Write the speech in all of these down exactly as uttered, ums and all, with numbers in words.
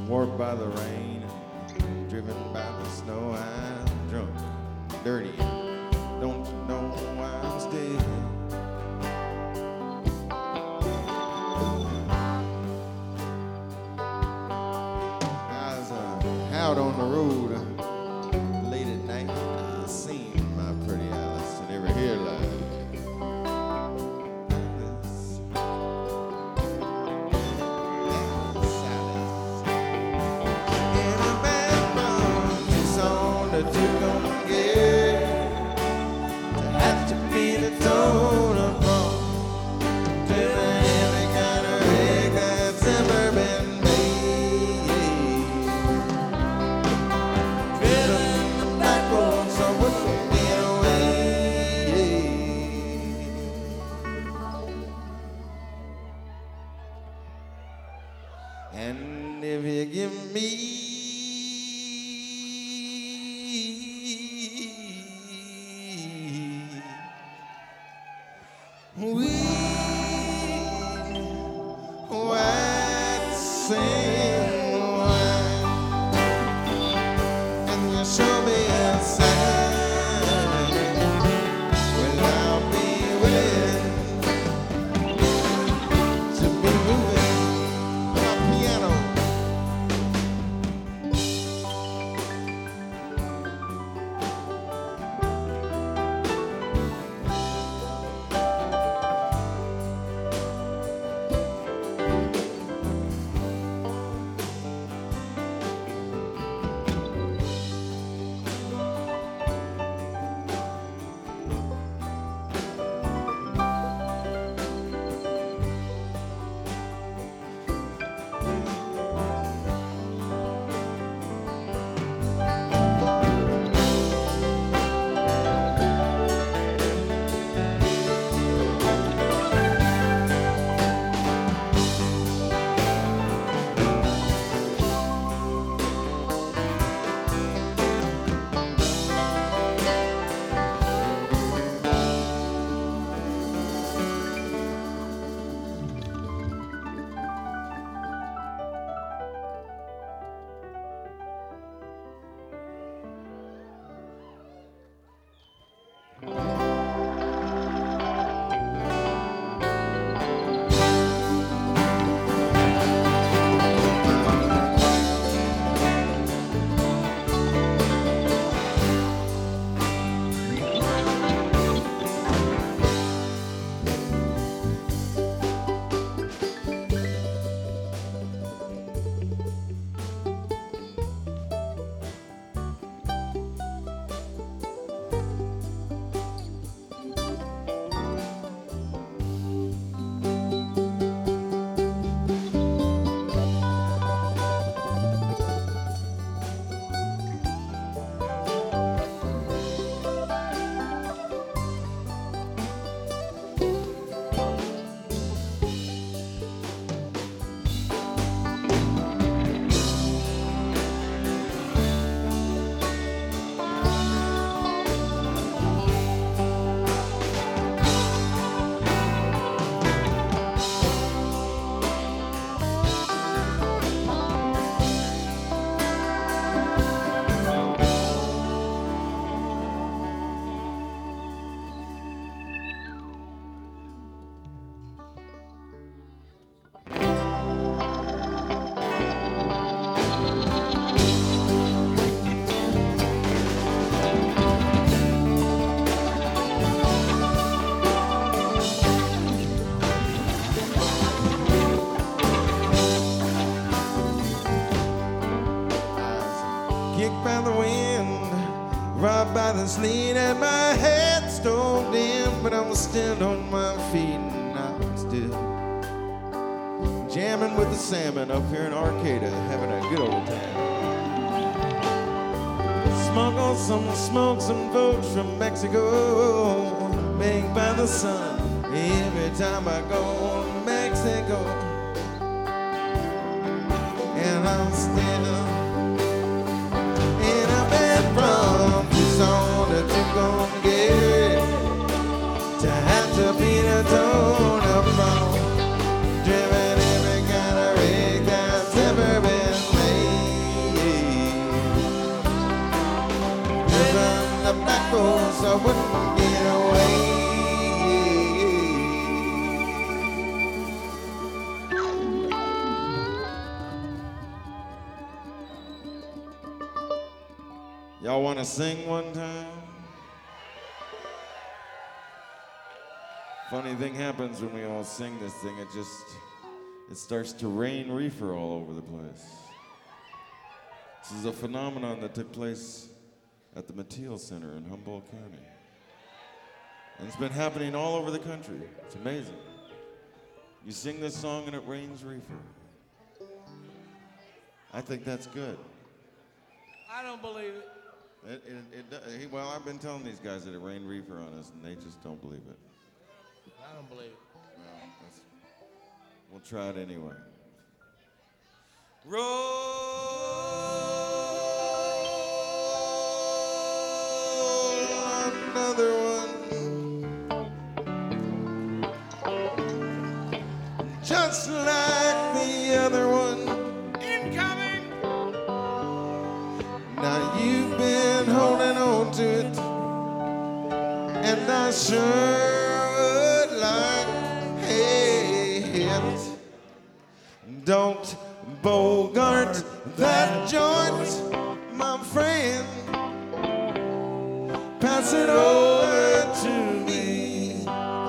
warped by the rain, driven by the snow. I'm drunk, dirty, don't you know I'm still I was uh, out on the road uh, late at night. I seen my pretty Alice and never hear like this. And if you give me weed, white sand wine, and you show me a sign, well, I'll be willing to be moving my piano. Kicked by the wind, robbed by the sleet, and my head stove in, but I was still on my feet, and I'm still jamming with the salmon up here in Arcata, having a good old time. Smuggle some smoke, some folks from Mexico, baked by the sun, every time I go to Mexico, and I'm still from the song that you gon' get to have to be the tone of wrong, driven every kind of rig that's ever been made. Y'all want to sing one time? Funny thing happens when we all sing this thing. It just, it starts to rain reefer all over the place. This is a phenomenon that took place at the Mateel Center in Humboldt County. And it's been happening all over the country. It's amazing. You sing this song and it rains reefer. I think that's good. I don't believe it. It, it, it, it, well, I've been telling these guys that it rained reefer on us, and they just don't believe it. I don't believe it. Well, that's, we'll try it anyway. Roll another one, just like the other one. Incoming! Now you've been holding on to it, and I sure don't bogart that joint, my friend. Pass it over to me.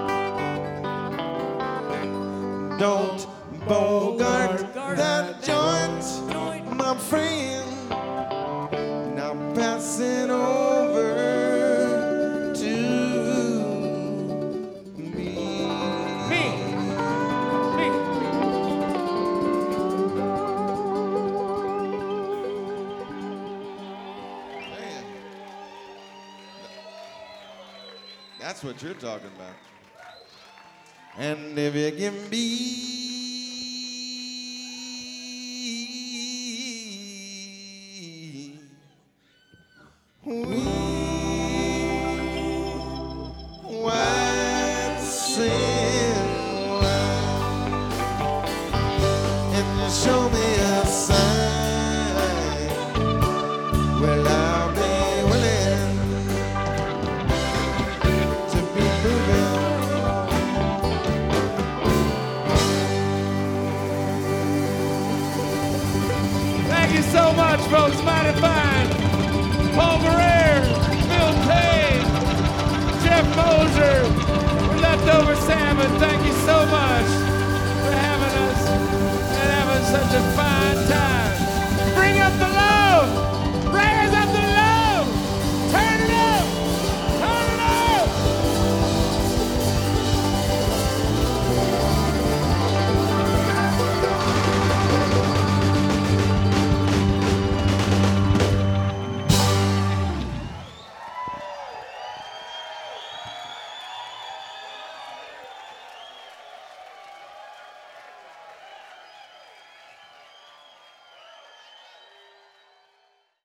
Don't bogart that joint, my friend. Now pass it over to me. Me. That's what you're talking about. And if you can be we white sand and you show me a sign, well, I'll be willing to be moving. Thank you so much, folks. Mighty fine.